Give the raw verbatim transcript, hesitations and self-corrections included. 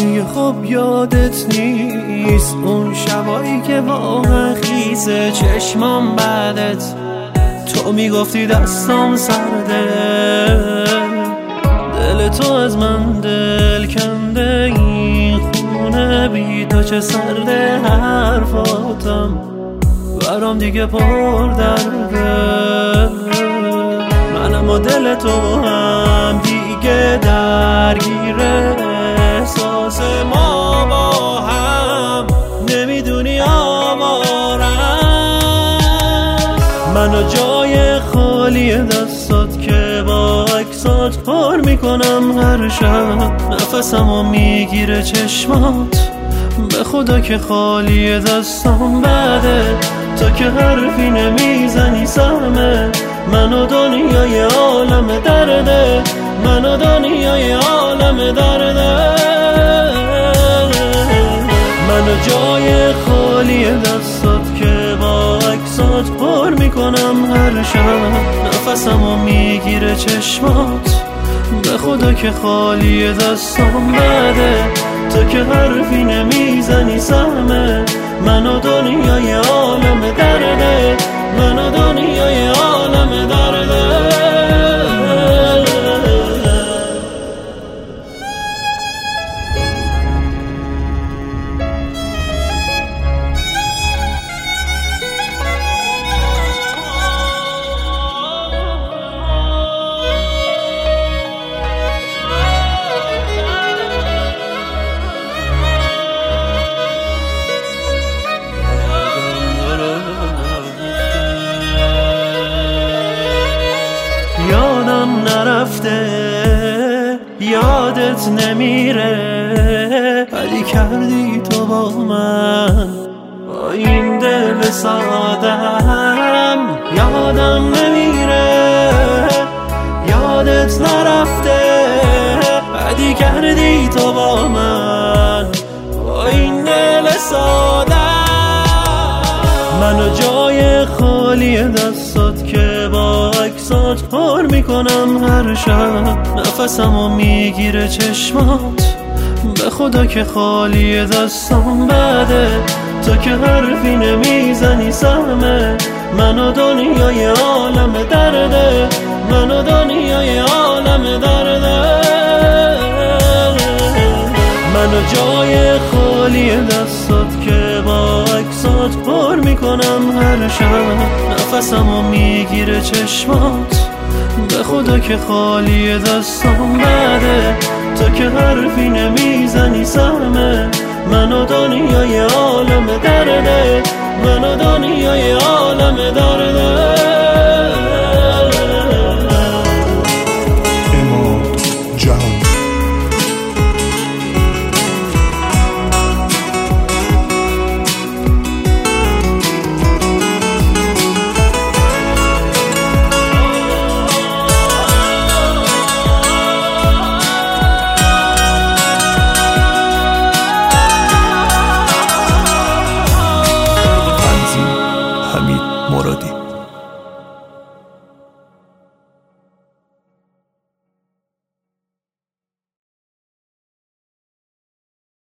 دیگه خب یادت نیست اون شبایی که واقعا خیزه چشمام بعدت تو میگفتی دستام سرده، دل تو از من دل کنده، این خونه بی تو چه سرده، حرفاتم برام دیگه پر درده، منم و دل تو هم دیگه درگیره، احساس ما با هم نمیدونی آوارم، منو جای خالی دستات که با عکسات پر میکنم هر شب، نفسمو میگیره چشمات، به خدا که خالی دستام بده، تا که حرفی نمیزنی سهمه، منو دنیای عالم درده، منو دنیای عالم درده، منو جای خالی دستات که با عکسات پر میکنم هر شب، نفسمو میگیره چشمات، به خدا که خالی دستام بده، تا که حرفی نمیزنی سهمه، منو دنیای عالم درده، منو دنیای عالم درده. یادم نرفته یادت نمیره، بدی کردی تو با من با این دل سادم، یادم نمیره یادت نرفته، بدی کردی تو با من با این دل سادم، منو جای خالی دستات که با عکسات پر میکنم هر شب، نفسمو میگیره چشمات، به خدا که خالی دستام بده، تا که حرفی نمیزنی سهمه، منو دنیای عالم درده، منو دنیای عالم درده، منو جای خالی دستات که با عکسات پر میکنم هر شب، نفسمو میگیره چشمات، به خدا که خالی دستام بده، تا که حرفی نمیزنی سهمه، منو دنیای عالم درده، منو دنیای عالم درده.